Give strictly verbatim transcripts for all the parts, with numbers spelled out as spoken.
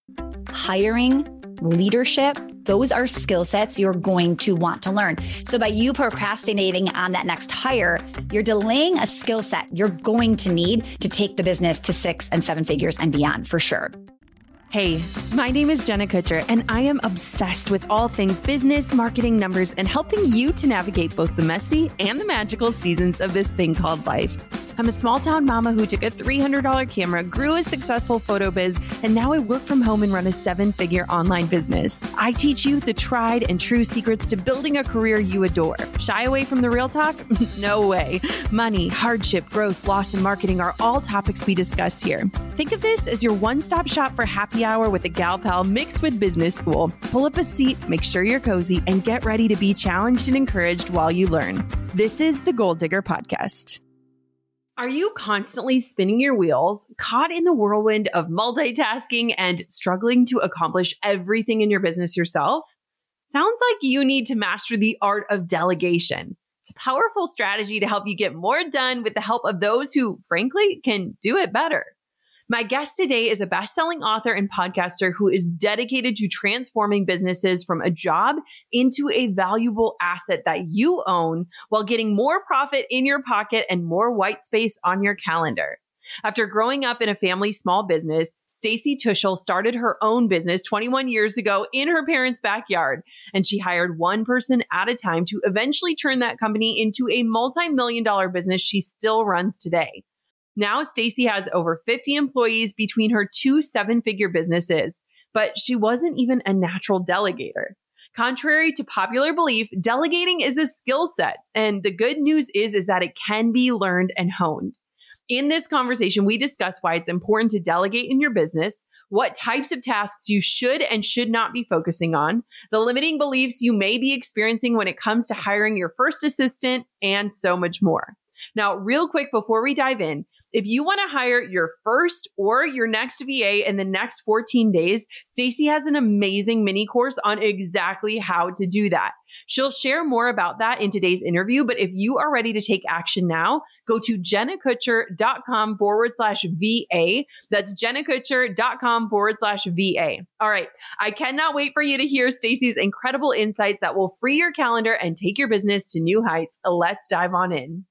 Hiring, leadership, those are skill sets you're going to want to learn. So by you procrastinating on that next hire, you're delaying a skill set you're going to need to take the business to six and seven figures and beyond for sure. Hey, my name is Jenna Kutcher, and I am obsessed with all things business, marketing, numbers, and helping you to navigate both the messy and the magical seasons of this thing called life. I'm a small town mama who took a three hundred dollars camera, grew a successful photo biz, and now I work from home and run a seven-figure online business. I teach you the tried and true secrets to building a career you adore. Shy away from the real talk? No way. Money, hardship, growth, loss, and marketing are all topics we discuss here. Think of this as your one-stop shop for happy hour with a gal pal mixed with business school. Pull up a seat, make sure you're cozy, and get ready to be challenged and encouraged while you learn. This is the Goal Digger Podcast. Are you constantly spinning your wheels, caught in the whirlwind of multitasking and struggling to accomplish everything in your business yourself? Sounds like you need to master the art of delegation. It's a powerful strategy to help you get more done with the help of those who, frankly, can do it better. My guest today is a best-selling author and podcaster who is dedicated to transforming businesses from a job into a valuable asset that you own while getting more profit in your pocket and more white space on your calendar. After growing up in a family small business, Stacy Tuschl started her own business twenty-one years ago in her parents' backyard, and she hired one person at a time to eventually turn that company into a multi-million dollar business she still runs today. Now, Stacy has over fifty employees between her two seven-figure businesses, but she wasn't even a natural delegator. Contrary to popular belief, delegating is a skill set, and the good news is, is that it can be learned and honed. In this conversation, we discuss why it's important to delegate in your business, what types of tasks you should and should not be focusing on, the limiting beliefs you may be experiencing when it comes to hiring your first assistant, and so much more. Now, real quick before we dive in, if you want to hire your first or your next V A in the next fourteen days, Stacy has an amazing mini course on exactly how to do that. She'll share more about that in today's interview, but if you are ready to take action now, go to jennakutcher.com forward slash VA. That's jennakutcher.com forward slash VA. All right. I cannot wait for you to hear Stacy's incredible insights that will free your calendar and take your business to new heights. Let's dive on in.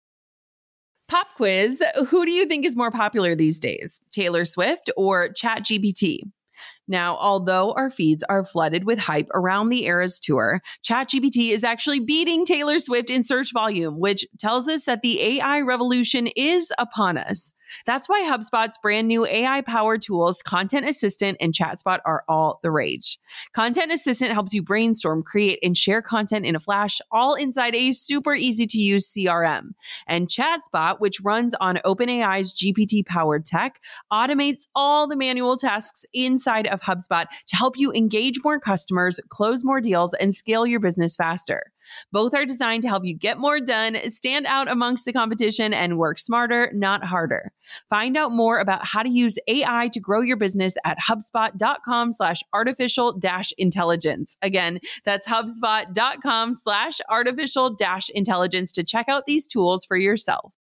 Pop quiz. Who do you think is more popular these days? Taylor Swift or ChatGPT? Now, although our feeds are flooded with hype around the Eras Tour, ChatGPT is actually beating Taylor Swift in search volume, which tells us that the A I revolution is upon us. That's why HubSpot's brand new A I-powered tools, Content Assistant and ChatSpot, are all the rage. Content Assistant helps you brainstorm, create, and share content in a flash, all inside a super easy-to-use C R M. And ChatSpot, which runs on OpenAI's G P T-powered tech, automates all the manual tasks inside of HubSpot to help you engage more customers, close more deals, and scale your business faster. Both are designed to help you get more done, stand out amongst the competition, and work smarter, not harder. Find out more about how to use A I to grow your business at HubSpot.com slash artificial dash intelligence. Again, that's HubSpot.com slash artificial dash intelligence to check out these tools for yourself.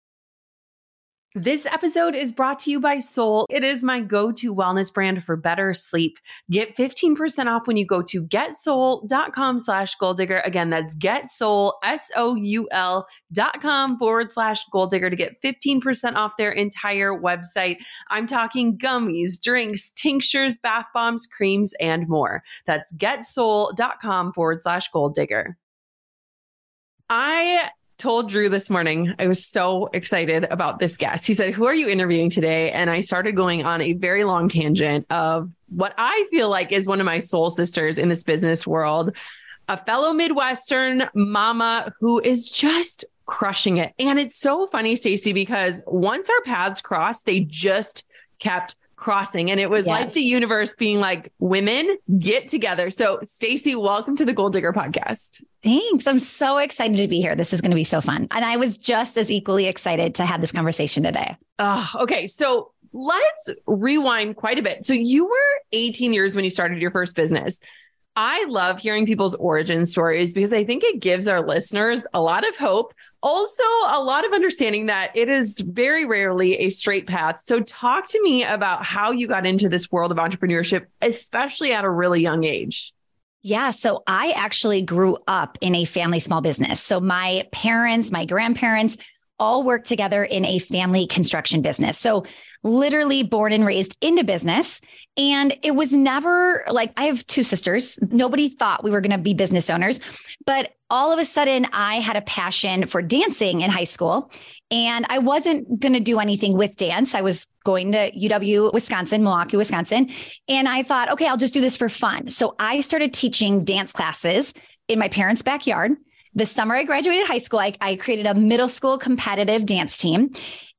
This episode is brought to you by Soul. It is my go-to wellness brand for better sleep. Get fifteen percent off when you go to getsoul.com slash goal digger. Again, that's getsoul, S O U L dot com forward slash goal digger to get fifteen percent off their entire website. I'm talking gummies, drinks, tinctures, bath bombs, creams, and more. That's getsoul.com forward slash goal digger. I told Drew this morning, I was so excited about this guest. He said, "Who are you interviewing today?" And I started going on a very long tangent of what I feel like is one of my soul sisters in this business world, a fellow Midwestern mama who is just crushing it. And it's so funny, Stacy, because once our paths crossed, they just kept crossing. And it was yes. like the universe being like, women, get together. So Stacy, welcome to the Goal Digger Podcast. Thanks. I'm so excited to be here. This is going to be so fun. And I was just as equally excited to have this conversation today. Oh, okay. So let's rewind quite a bit. So you were eighteen years when you started your first business. I love hearing people's origin stories because I think it gives our listeners a lot of hope, also a lot of understanding that it is very rarely a straight path. So talk to me about how you got into this world of entrepreneurship, especially at a really young age. Yeah. So I actually grew up in a family small business. So my parents, my grandparents all worked together in a family construction business. So literally born and raised into business. And it was never like, I have two sisters. Nobody thought we were going to be business owners, but all of a sudden I had a passion for dancing in high school, and I wasn't going to do anything with dance. I was going to U W, Wisconsin, Milwaukee, Wisconsin. And I thought, okay, I'll just do this for fun. So I started teaching dance classes in my parents' backyard. The summer I graduated high school, I, I created a middle school competitive dance team.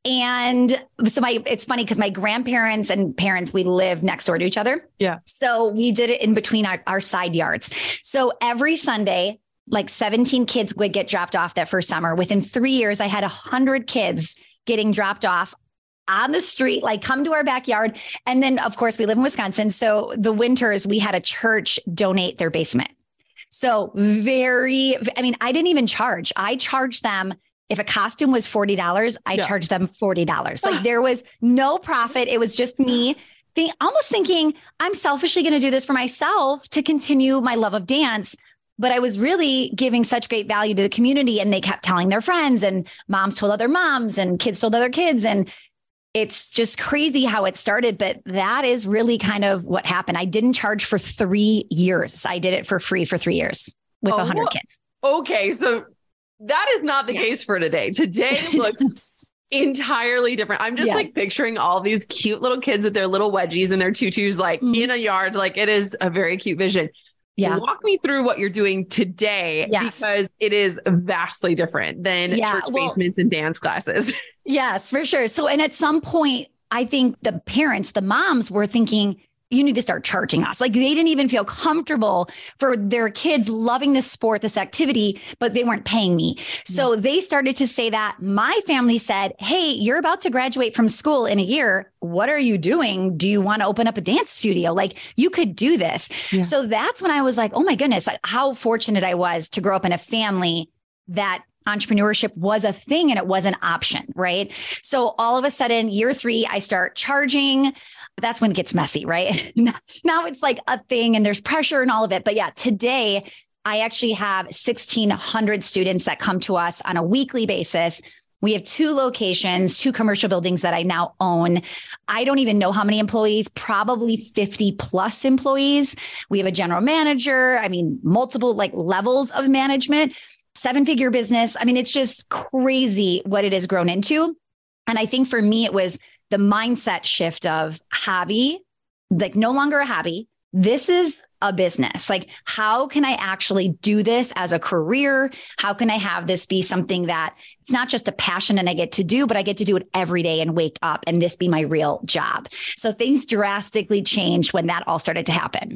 And so my, it's funny because my grandparents and parents, we live next door to each other. Yeah. So we did it in between our, our side yards. So every Sunday, like seventeen kids would get dropped off that first summer. Within three years, I had a hundred kids getting dropped off on the street, like come to our backyard. And then of course we live in Wisconsin. So the winters we had a church donate their basement. So very, I mean, I didn't even charge. I charged them. If a costume was forty dollars, I yeah. charged them forty dollars. Like there was no profit. It was just me think, almost thinking I'm selfishly going to do this for myself to continue my love of dance. But I was really giving such great value to the community, and they kept telling their friends, and moms told other moms, and kids told other kids. And it's just crazy how it started. But that is really kind of what happened. I didn't charge for three years. I did it for free for three years with a oh, hundred kids. Okay. So that is not the yeah. case for today. Today looks entirely different. I'm just yes. like picturing all these cute little kids with their little wedgies and their tutus, like mm-hmm. in a yard. Like it is a very cute vision. Yeah. Walk me through what you're doing today, yes. because it is vastly different than yeah, church well, basements and dance classes. Yes, for sure. So, and at some point, I think the parents, the moms were thinking, you need to start charging us. Like they didn't even feel comfortable for their kids loving this sport, this activity, but they weren't paying me. So they started to say that. My family said, hey, you're about to graduate from school in a year. What are you doing? Do you want to open up a dance studio? Like you could do this. Yeah. So that's when I was like, oh my goodness, how fortunate I was to grow up in a family that entrepreneurship was a thing and it was an option, right? So all of a sudden, year three, I start charging. That's when it gets messy, right? Now it's like a thing and there's pressure and all of it. But yeah, today I actually have sixteen hundred students that come to us on a weekly basis. We have two locations, two commercial buildings that I now own. I don't even know how many employees, probably fifty plus employees. We have a general manager. I mean, multiple like levels of management, seven figure business. I mean, it's just crazy what it has grown into. And I think for me, it was the mindset shift of hobby, like no longer a hobby. This is a business. Like, how can I actually do this as a career? How can I have this be something that it's not just a passion and I get to do, but I get to do it every day and wake up and this be my real job. So things drastically changed when that all started to happen.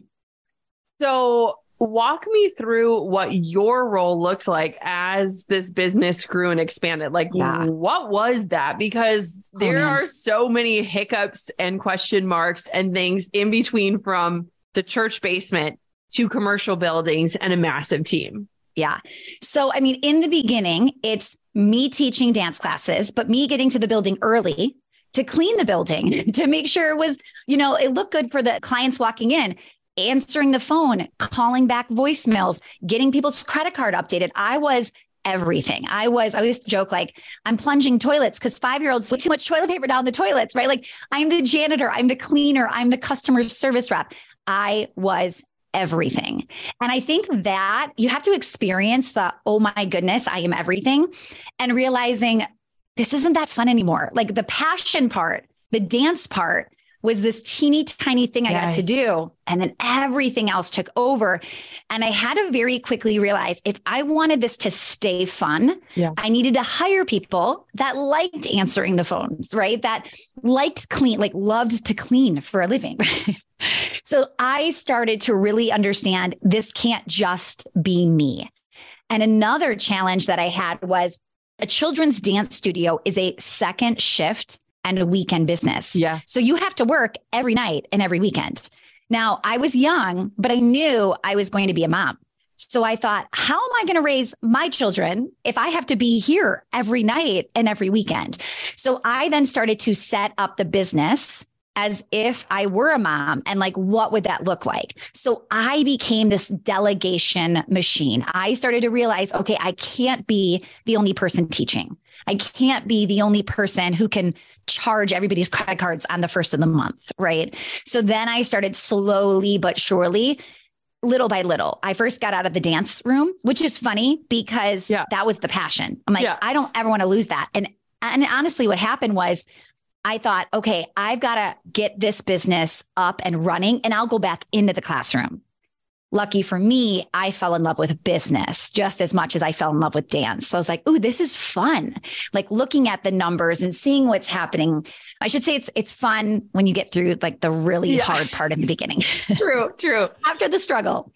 So walk me through what your role looked like as this business grew and expanded. Like, yeah. what was that? Because oh, there man. are so many hiccups and question marks and things in between, from the church basement to commercial buildings and a massive team. Yeah. So, I mean, in the beginning, it's me teaching dance classes, but me getting to the building early to clean the building, to make sure it was, you know, it looked good for the clients walking in. Answering the phone, calling back voicemails, getting people's credit card updated. I was everything. I was, I used to joke like I'm plunging toilets because five-year-olds put too much toilet paper down the toilets, right? Like I'm the janitor, I'm the cleaner, I'm the customer service rep. I was everything. And I think that you have to experience the, oh my goodness, I am everything, and realizing this isn't that fun anymore. Like the passion part, the dance part, was this teeny tiny thing I yes. got to do. And then everything else took over. And I had to very quickly realize if I wanted this to stay fun, yeah. I needed to hire people that liked answering the phones, right? That liked clean, like loved to clean for a living. So I started to really understand this can't just be me. And another challenge that I had was a children's dance studio is a second shift and a weekend business. Yeah. So you have to work every night and every weekend. Now I was young, but I knew I was going to be a mom. So I thought, how am I going to raise my children if I have to be here every night and every weekend? So I then started to set up the business as if I were a mom, and like, what would that look like? So I became this delegation machine. I started to realize, okay, I can't be the only person teaching. I can't be the only person who can charge everybody's credit cards on the first of the month, right? So then I started slowly but surely, little by little. I first got out of the dance room, which is funny because yeah. that was the passion. I'm like, yeah. I don't ever want to lose that. And, and honestly, what happened was I thought, okay, I've got to get this business up and running, and I'll go back into the classroom. Lucky for me, I fell in love with business just as much as I fell in love with dance. So I was like, ooh, this is fun. Like looking at the numbers and seeing what's happening. I should say it's it's fun when you get through like the really yeah. hard part in the beginning. True, true. After the struggle.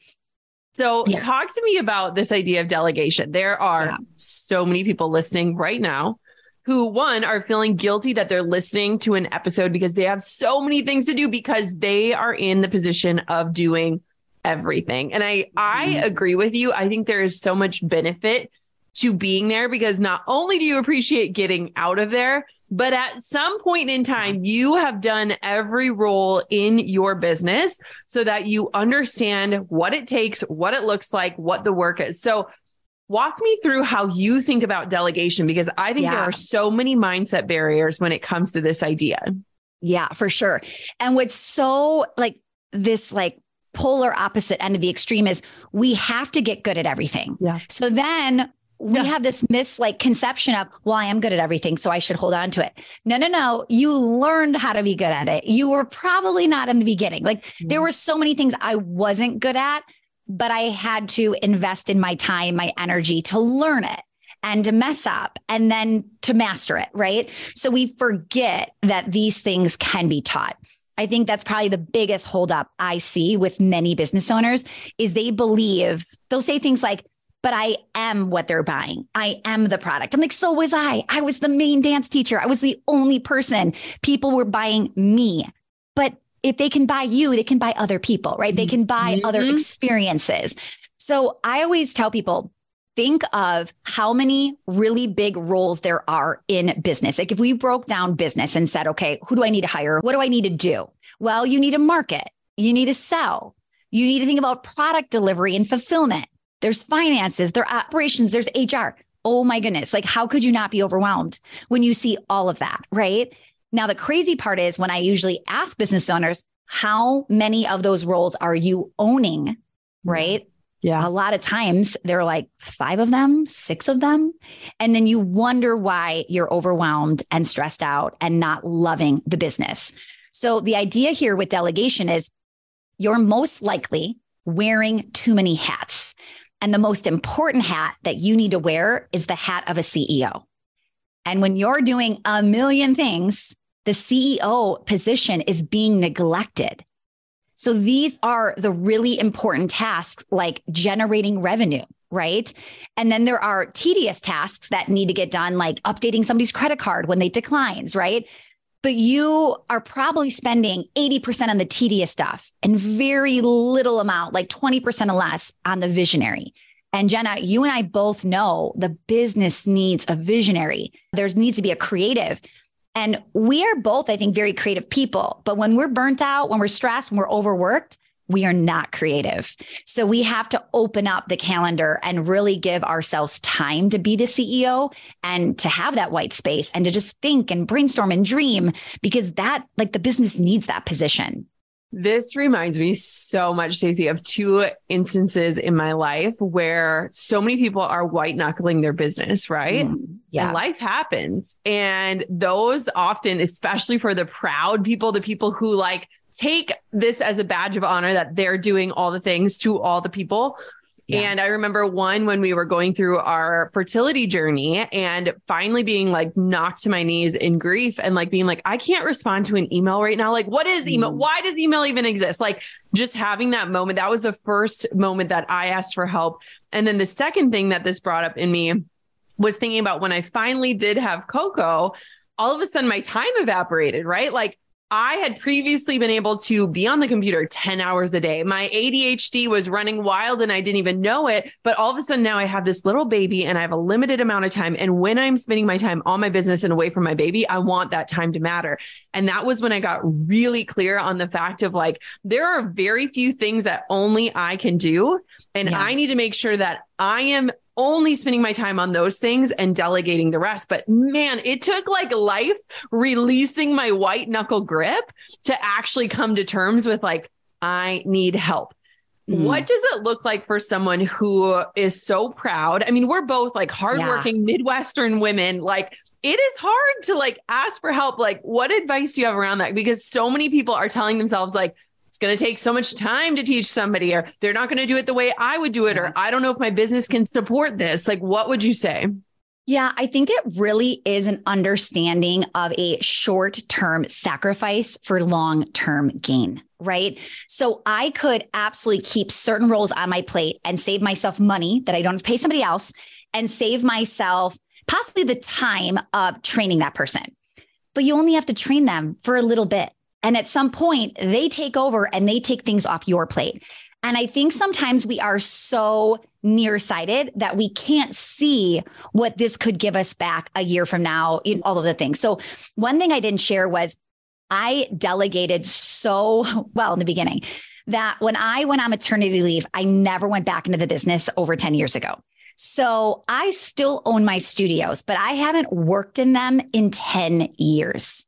So yeah. talk to me about this idea of delegation. There are yeah. so many people listening right now who, one, are feeling guilty that they're listening to an episode because they have so many things to do because they are in the position of doing everything. And I, I agree with you. I think there is so much benefit to being there because not only do you appreciate getting out of there, but at some point in time, you have done every role in your business so that you understand what it takes, what it looks like, what the work is. So walk me through how you think about delegation, because I think yeah. there are so many mindset barriers when it comes to this idea. Yeah, for sure. And what's so like this, like, polar opposite end of the extreme is we have to get good at everything. Yeah. So then we yeah. have this mis like conception of, well, I am good at everything, so I should hold on to it. No, no, no. You learned how to be good at it. You were probably not in the beginning. Like mm-hmm. there were so many things I wasn't good at, but I had to invest in my time, my energy to learn it and to mess up and then to master it. Right. So we forget that these things can be taught. I think that's probably the biggest holdup I see with many business owners is they believe they'll say things like, but I am what they're buying. I am the product. I'm like, so was I. I was the main dance teacher. I was the only person. People were buying me. But if they can buy you, they can buy other people, right? They can buy mm-hmm. other experiences. So I always tell people, think of how many really big roles there are in business. Like if we broke down business and said, okay, who do I need to hire? What do I need to do? Well, you need to market. You need to sell. You need to think about product delivery and fulfillment. There's finances, there are operations, there's H R. Oh my goodness. Like how could you not be overwhelmed when you see all of that, right? Now, the crazy part is when I usually ask business owners, how many of those roles are you owning, right? Yeah. A lot of times they're like five of them, six of them. And then you wonder why you're overwhelmed and stressed out and not loving the business. So the idea here with delegation is you're most likely wearing too many hats. And the most important hat that you need to wear is the hat of a C E O. And when you're doing a million things, the C E O position is being neglected. So these are the really important tasks like generating revenue, right? And then there are tedious tasks that need to get done, like updating somebody's credit card when they declines, right? But you are probably spending eighty percent on the tedious stuff and very little amount, like twenty percent or less on the visionary. And Jenna, you and I both know the business needs a visionary. There needs to be a creative. And we are both, I think, very creative people. But when we're burnt out, when we're stressed, when we're overworked, we are not creative. So we have to open up the calendar and really give ourselves time to be the C E O and to have that white space and to just think and brainstorm and dream, because that, like, the business needs that position. This reminds me so much, Stacey, of two instances in my life where so many people are white knuckling their business, right? Mm, yeah. And life happens. And those often, especially for the proud people, the people who like take this as a badge of honor that they're doing all the things to all the people. Yeah. And I remember one when we were going through our fertility journey and finally being like knocked to my knees in grief and like being like, I can't respond to an email right now. Like, what is email? Mm. Why does email even exist? Like just having that moment. That was the first moment that I asked for help. And then the second thing that this brought up in me was thinking about when I finally did have Coco, all of a sudden my time evaporated, right? Like I had previously been able to be on the computer ten hours a day. My A D H D was running wild and I didn't even know it. But all of a sudden now I have this little baby and I have a limited amount of time. And when I'm spending my time on my business and away from my baby, I want that time to matter. And that was when I got really clear on the fact of like, there are very few things that only I can do. And yeah. I need to make sure that I am only spending my time on those things and delegating the rest. But man, it took like life releasing my white knuckle grip to actually come to terms with like, I need help. Mm. What does it look like for someone who is so proud? I mean, we're both like hardworking yeah. Midwestern women. Like it is hard to like ask for help. Like what advice do you have around that? Because so many people are telling themselves like, it's going to take so much time to teach somebody, or they're not going to do it the way I would do it, or I don't know if my business can support this. Like, what would you say? Yeah, I think it really is an understanding of a short-term sacrifice for long-term gain, right? So I could absolutely keep certain roles on my plate and save myself money that I don't have to pay somebody else, and save myself possibly the time of training that person. But you only have to train them for a little bit. And at some point, they take over and they take things off your plate. And I think sometimes we are so nearsighted that we can't see what this could give us back a year from now in all of the things. So one thing I didn't share was I delegated so well in the beginning that when I went on maternity leave, I never went back into the business over ten years ago. So I still own my studios, but I haven't worked in them in ten years.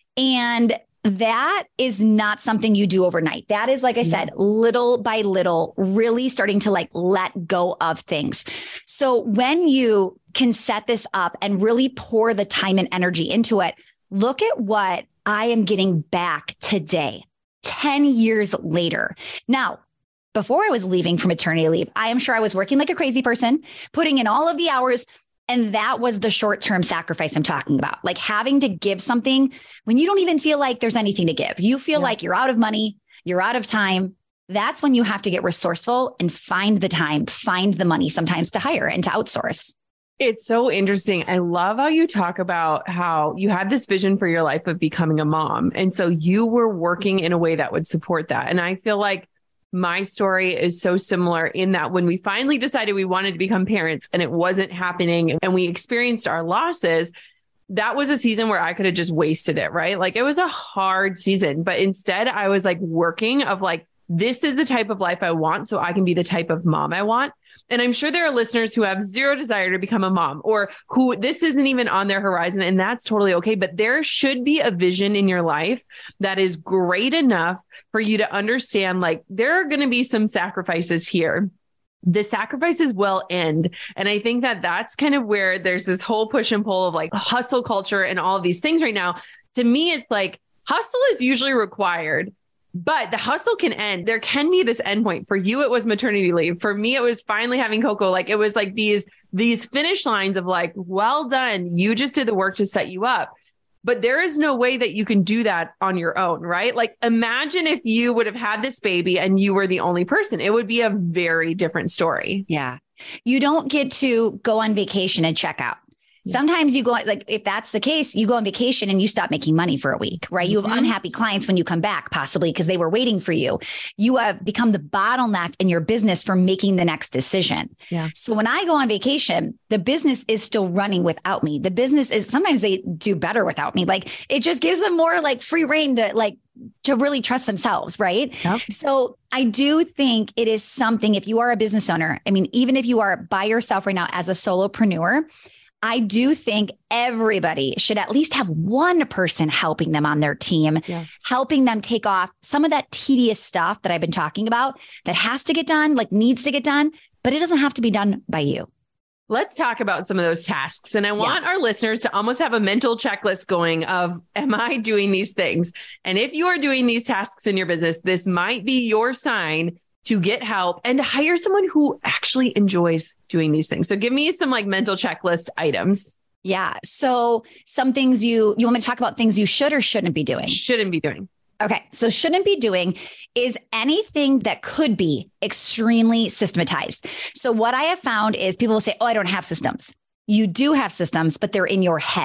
And that is not something you do overnight. That is, like I said, little by little, really starting to like let go of things. So when you can set this up and really pour the time and energy into it, look at what I am getting back today, ten years later. Now, before I was leaving for maternity leave, I am sure I was working like a crazy person, putting in all of the hours. And that was the short-term sacrifice I'm talking about, like having to give something when you don't even feel like there's anything to give. You feel yeah. like you're out of money, you're out of time. That's when you have to get resourceful and find the time, find the money sometimes to hire and to outsource. It's so interesting. I love how you talk about how you had this vision for your life of becoming a mom. And so you were working in a way that would support that. And I feel like my story is so similar in that when we finally decided we wanted to become parents and it wasn't happening and we experienced our losses, that was a season where I could have just wasted it, right? Like it was a hard season, but instead I was like working of like, this is the type of life I want so I can be the type of mom I want. And I'm sure there are listeners who have zero desire to become a mom or who this isn't even on their horizon, and that's totally okay. But there should be a vision in your life that is great enough for you to understand, like, there are going to be some sacrifices here. The sacrifices will end. And I think that that's kind of where there's this whole push and pull of like hustle culture and all of these things right now. To me, it's like hustle is usually required. But the hustle can end. There can be this endpoint. For you, it was maternity leave. For me, it was finally having Coco. Like it was like these, these finish lines of like, well done. You just did the work to set you up. But there is no way that you can do that on your own, right? Like imagine if you would have had this baby and you were the only person. It would be a very different story. Yeah. You don't get to go on vacation and check out. Sometimes you go, like, if that's the case, you go on vacation and you stop making money for a week, right? You have mm-hmm. unhappy clients when you come back, possibly because they were waiting for you. You have become the bottleneck in your business for making the next decision. Yeah. So when I go on vacation, the business is still running without me. The business is, sometimes they do better without me. Like it just gives them more like free reign to like, to really trust themselves. Right. Yep. So I do think it is something, if you are a business owner, I mean, even if you are by yourself right now as a solopreneur, I do think everybody should at least have one person helping them on their team, yeah. helping them take off some of that tedious stuff that I've been talking about that has to get done, like needs to get done, but it doesn't have to be done by you. Let's talk about some of those tasks. And I want yeah. our listeners to almost have a mental checklist going of, am I doing these things? And if you are doing these tasks in your business, this might be your sign to get help and to hire someone who actually enjoys doing these things. So give me some like mental checklist items. Yeah. So some things you, you want me to talk about things you should or shouldn't be doing? Shouldn't be doing. Okay. So shouldn't be doing is anything that could be extremely systematized. So what I have found is people will say, oh, I don't have systems. You do have systems, but they're in your head.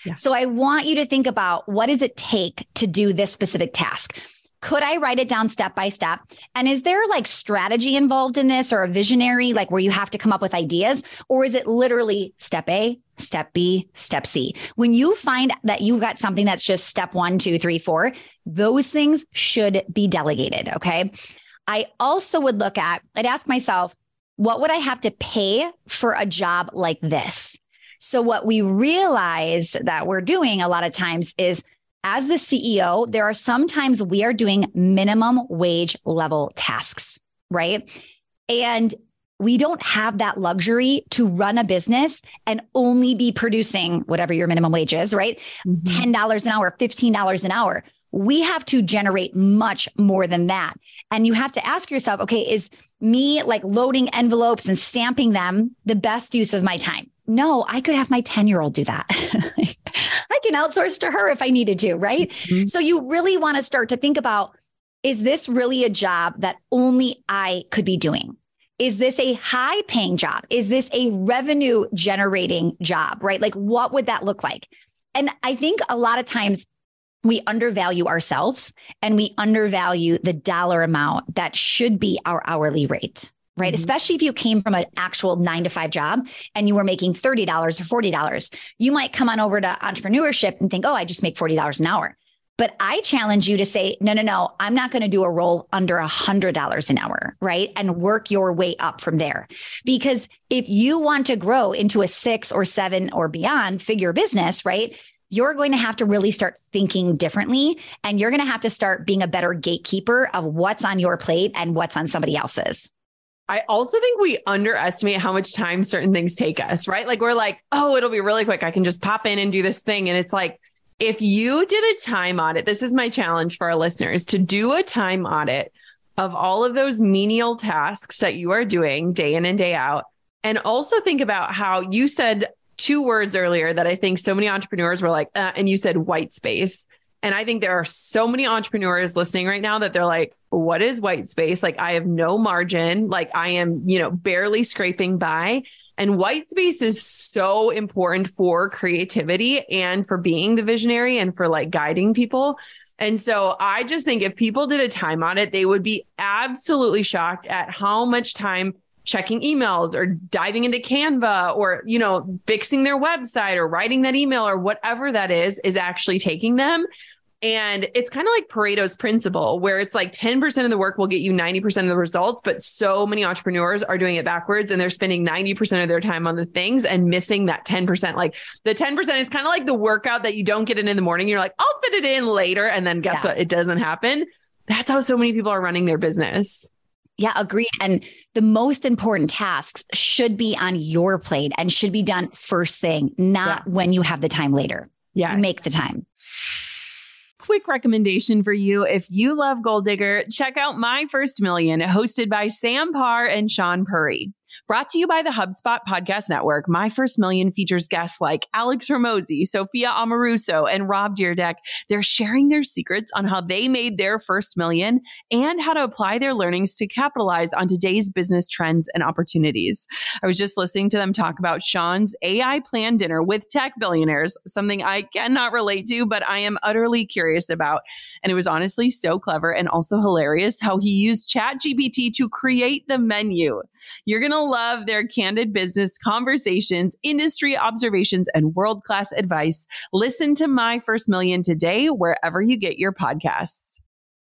Yeah. So I want you to think about, what does it take to do this specific task? Could I write it down step by step? And is there like strategy involved in this, or a visionary, like where you have to come up with ideas? Or is it literally step A, step B, step C? When you find that you've got something that's just step one, two, three, four, those things should be delegated. Okay. I also would look at, I'd ask myself, what would I have to pay for a job like this? So what we realize that we're doing a lot of times is, as the C E O, there are sometimes we are doing minimum wage level tasks, right? And we don't have that luxury to run a business and only be producing whatever your minimum wage is, right? Mm-hmm. ten dollars an hour, fifteen dollars an hour. We have to generate much more than that. And you have to ask yourself, okay, is me like loading envelopes and stamping them the best use of my time? No, I could have my ten-year-old do that. I can outsource to her if I needed to, right? Mm-hmm. So you really want to start to think about, is this really a job that only I could be doing? Is this a high paying job? Is this a revenue generating job, right? Like, what would that look like? And I think a lot of times we undervalue ourselves and we undervalue the dollar amount that should be our hourly rate. Right. Mm-hmm. Especially if you came from an actual nine to five job and you were making thirty dollars or forty dollars, you might come on over to entrepreneurship and think, oh, I just make forty dollars an hour. But I challenge you to say, no, no, no, I'm not going to do a role under a hundred dollars an hour. Right. And work your way up from there. Because if you want to grow into a six or seven or beyond figure business, right, you're going to have to really start thinking differently. And you're going to have to start being a better gatekeeper of what's on your plate and what's on somebody else's. I also think we underestimate how much time certain things take us, right? Like we're like, oh, it'll be really quick. I can just pop in and do this thing. And it's like, if you did a time audit, this is my challenge for our listeners, to do a time audit of all of those menial tasks that you are doing day in and day out. And also think about how you said two words earlier that I think so many entrepreneurs were like, uh, and you said white space. And I think there are so many entrepreneurs listening right now that they're like, what is white space? Like, I have no margin. Like, I am, you know, barely scraping by. And white space is so important for creativity and for being the visionary and for like guiding people. And so I just think if people did a time audit, they would be absolutely shocked at how much time checking emails or diving into Canva or, you know, fixing their website or writing that email or whatever that is, is actually taking them. And it's kind of like Pareto's principle, where it's like ten percent of the work will get you ninety percent of the results. But so many entrepreneurs are doing it backwards and they're spending ninety percent of their time on the things and missing that ten percent. Like the ten percent is kind of like the workout that you don't get in in the morning. You're like, I'll fit it in later. And then guess yeah. what? It doesn't happen. That's how so many people are running their business. Yeah, agreed. And the most important tasks should be on your plate and should be done first thing, not yeah. when you have the time later. Yeah, make the time. Quick recommendation for you. If you love Goal Digger, check out My First Million, hosted by Sam Parr and Sean Puri. Brought to you by the HubSpot Podcast Network, My First Million features guests like Alex Hormozi, Sophia Amoruso, and Rob Deerdeck. They're sharing their secrets on how they made their first million and how to apply their learnings to capitalize on today's business trends and opportunities. I was just listening to them talk about Sean's A I planned dinner with tech billionaires, something I cannot relate to, but I am utterly curious about. And it was honestly so clever and also hilarious how he used ChatGPT to create the menu. You're going to love their candid business conversations, industry observations, and world-class advice. Listen to My First Million today, wherever you get your podcasts.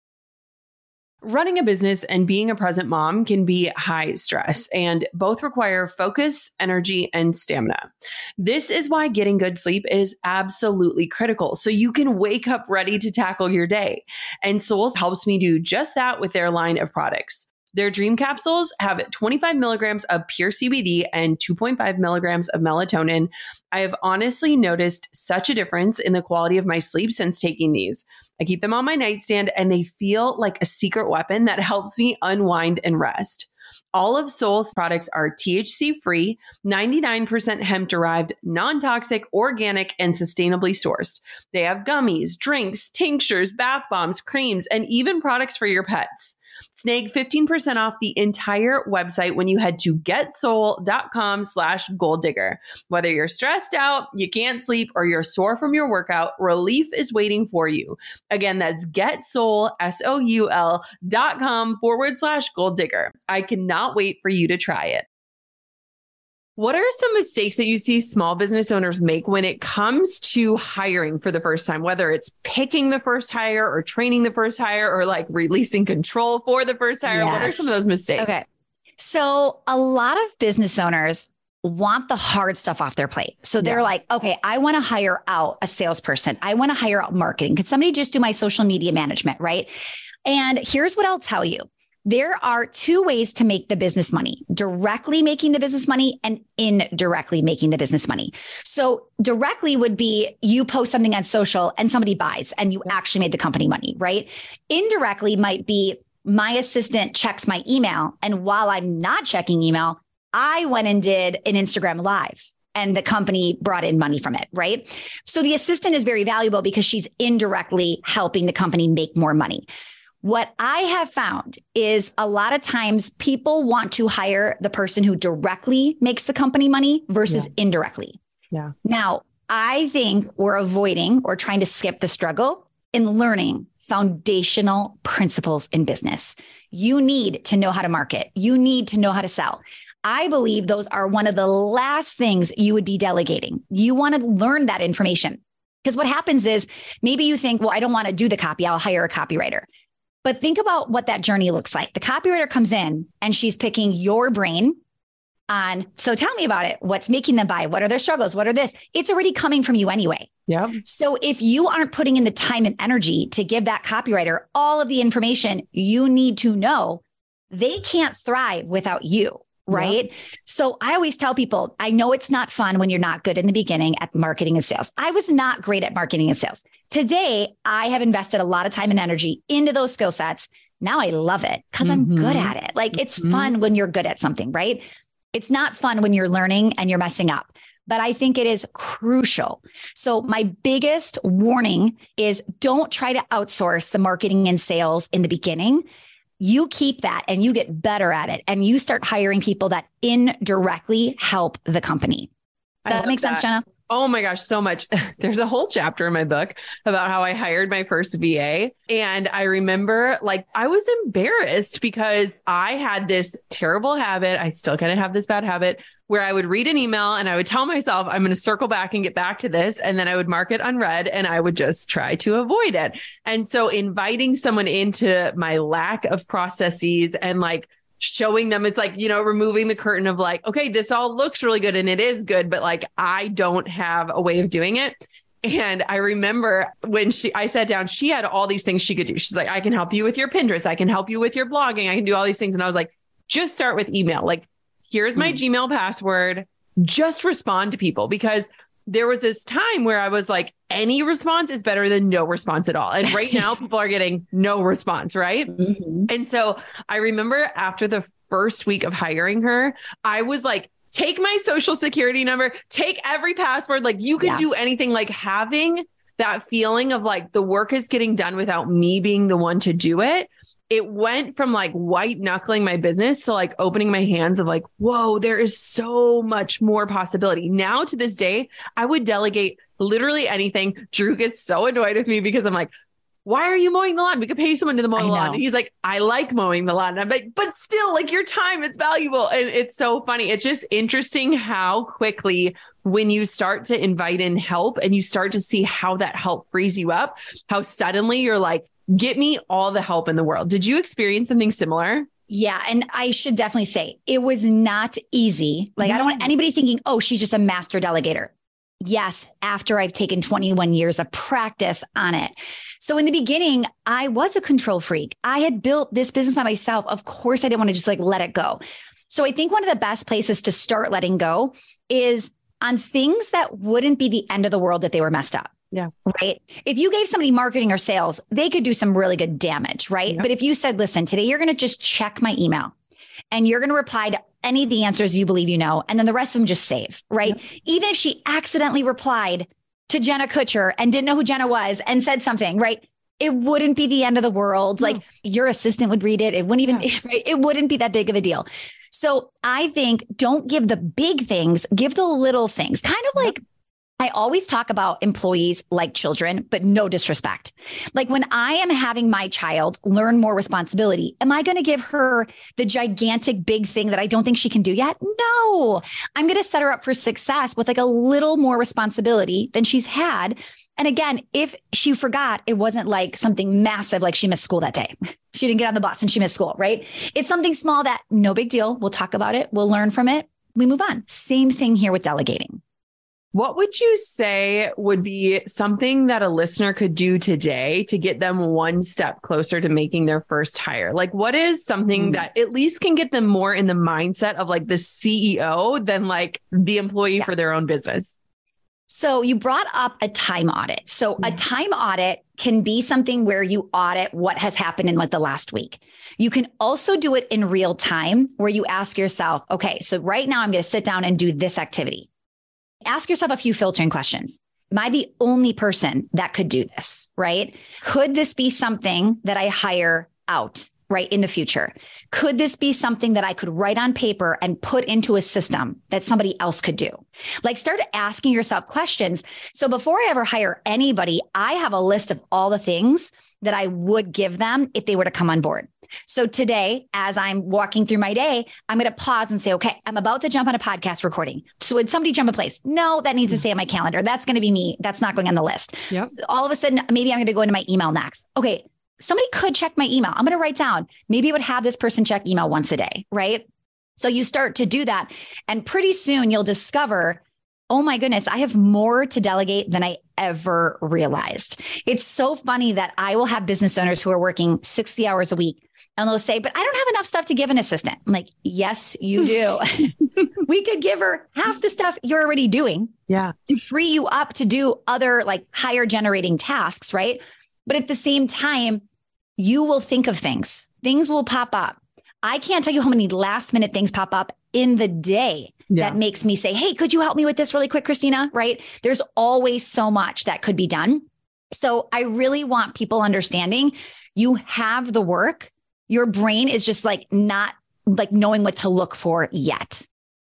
Running a business and being a present mom can be high stress, and both require focus, energy, and stamina. This is why getting good sleep is absolutely critical, so you can wake up ready to tackle your day. And Soul helps me do just that with their line of products. Their dream capsules have twenty-five milligrams of pure C B D and two point five milligrams of melatonin. I have honestly noticed such a difference in the quality of my sleep since taking these. I keep them on my nightstand and they feel like a secret weapon that helps me unwind and rest. All of Soul's products are T H C-free, ninety-nine percent hemp-derived, non-toxic, organic, and sustainably sourced. They have gummies, drinks, tinctures, bath bombs, creams, and even products for your pets. Snag fifteen percent off the entire website when you head to getsoul.com slash goal digger. Whether you're stressed out, you can't sleep, or you're sore from your workout, relief is waiting for you. Again, that's getsoul, S O U L dot com forward slash goal digger. I cannot wait for you to try it. What are some mistakes that you see small business owners make when it comes to hiring for the first time, whether it's picking the first hire or training the first hire or like releasing control for the first hire? Yes. What are some of those mistakes? Okay. So a lot of business owners want the hard stuff off their plate. So they're yeah. like, okay, I want to hire out a salesperson. I want to hire out marketing. Could somebody just do my social media management? Right. And here's what I'll tell you. There are two ways to make the business money: directly making the business money and indirectly making the business money. So directly would be you post something on social and somebody buys and you actually made the company money, right? Indirectly might be my assistant checks my email, and while I'm not checking email, I went and did an Instagram live and the company brought in money from it, right? So the assistant is very valuable because she's indirectly helping the company make more money. What I have found is a lot of times people want to hire the person who directly makes the company money versus yeah. indirectly. Yeah. Now, I think we're avoiding or trying to skip the struggle in learning foundational principles in business. You need to know how to market. You need to know how to sell. I believe those are one of the last things you would be delegating. You want to learn that information, because what happens is maybe you think, well, I don't want to do the copy. I'll hire a copywriter. But think about what that journey looks like. The copywriter comes in and she's picking your brain on, so tell me about it. What's making them buy? What are their struggles? What are this? It's already coming from you anyway. Yeah. So if you aren't putting in the time and energy to give that copywriter all of the information you need to know, they can't thrive without you. Right. Yep. So I always tell people, I know it's not fun when you're not good in the beginning at marketing and sales. I was not great at marketing and sales. Today, I have invested a lot of time and energy into those skill sets. Now I love it because mm-hmm. I'm good at it. Like it's mm-hmm. fun when you're good at something, right? It's not fun when you're learning and you're messing up, but I think it is crucial. So my biggest warning is don't try to outsource the marketing and sales in the beginning. You keep that and you get better at it and you start hiring people that indirectly help the company. Does that make sense, Jenna? Oh my gosh, so much. There's a whole chapter in my book about how I hired my first V A. And I remember like I was embarrassed because I had this terrible habit. I still kind of have this bad habit where I would read an email and I would tell myself, I'm going to circle back and get back to this. And then I would mark it unread and I would just try to avoid it. And so inviting someone into my lack of processes and like showing them, it's like, you know, removing the curtain of like, okay, this all looks really good and it is good, but like, I don't have a way of doing it. And I remember when she, I sat down, she had all these things she could do. She's like, I can help you with your Pinterest. I can help you with your blogging. I can do all these things. And I was like, just start with email. Like, here's my mm. Gmail password. Just respond to people, because there was this time where I was like, any response is better than no response at all. And right now people are getting no response. Right. Mm-hmm. And so I remember after the first week of hiring her, I was like, take my social security number, take every password. Like you can yeah. do anything. Like having that feeling of like the work is getting done without me being the one to do it. It went from like white knuckling my business to like opening my hands of like, whoa, there is so much more possibility. Now to this day, I would delegate literally anything. Drew gets so annoyed with me because I'm like, why are you mowing the lawn? We could pay someone to the mow the lawn. And he's like, I like mowing the lawn. And I'm like, but still like your time, it's valuable. And it's so funny. It's just interesting how quickly when you start to invite in help and you start to see how that help frees you up, how suddenly you're like, get me all the help in the world. Did you experience something similar? Yeah. And I should definitely say it was not easy. Like, mm-hmm. I don't want anybody thinking, oh, she's just a master delegator. Yes. After I've taken twenty-one years of practice on it. So in the beginning, I was a control freak. I had built this business by myself. Of course, I didn't want to just like let it go. So I think one of the best places to start letting go is on things that wouldn't be the end of the world that they were messed up. Yeah. Right. If you gave somebody marketing or sales, they could do some really good damage. Right. Yep. But if you said, listen, today you're going to just check my email and you're going to reply to any of the answers you believe you know, and then the rest of them just save. Right. Yep. Even if she accidentally replied to Jenna Kutcher and didn't know who Jenna was and said something, right, it wouldn't be the end of the world. No. Like your assistant would read it. It wouldn't even, yeah. right? It wouldn't be that big of a deal. So I think don't give the big things, give the little things. Kind of like, yep. I always talk about employees like children, but no disrespect. Like when I am having my child learn more responsibility, am I going to give her the gigantic big thing that I don't think she can do yet? No, I'm going to set her up for success with like a little more responsibility than she's had. And again, if she forgot, it wasn't like something massive, like she missed school that day. She didn't get on the bus and she missed school, right? It's something small that no big deal. We'll talk about it. We'll learn from it. We move on. Same thing here with delegating. What would you say would be something that a listener could do today to get them one step closer to making their first hire? Like, what is something mm. that at least can get them more in the mindset of like the C E O than like the employee yeah. for their own business? So you brought up a time audit. So a time audit can be something where you audit what has happened in like the last week. You can also do it in real time where you ask yourself, okay, so right now I'm going to sit down and do this activity. Ask yourself a few filtering questions. Am I the only person that could do this, right? Could this be something that I hire out, right, in the future? Could this be something that I could write on paper and put into a system that somebody else could do? Like start asking yourself questions. So before I ever hire anybody, I have a list of all the things that I would give them if they were to come on board. So today, as I'm walking through my day, I'm going to pause and say, okay, I'm about to jump on a podcast recording. So would somebody jump in place? No, that needs to stay on my calendar. That's going to be me. That's not going on the list. Yep. All of a sudden, maybe I'm going to go into my email next. Okay, somebody could check my email. I'm going to write down, maybe I would have this person check email once a day, right? So you start to do that. And pretty soon you'll discover, oh my goodness, I have more to delegate than I ever realized. It's so funny that I will have business owners who are working sixty hours a week and they'll say, but I don't have enough stuff to give an assistant. I'm like, yes, you do. We could give her half the stuff you're already doing yeah. to free you up to do other like higher generating tasks, right? But at the same time, you will think of things. Things will pop up. I can't tell you how many last minute things pop up in the day yeah. that makes me say, hey, could you help me with this really quick, Christina? Right? There's always so much that could be done. So I really want people understanding you have the work. Your brain is just like not like knowing what to look for yet.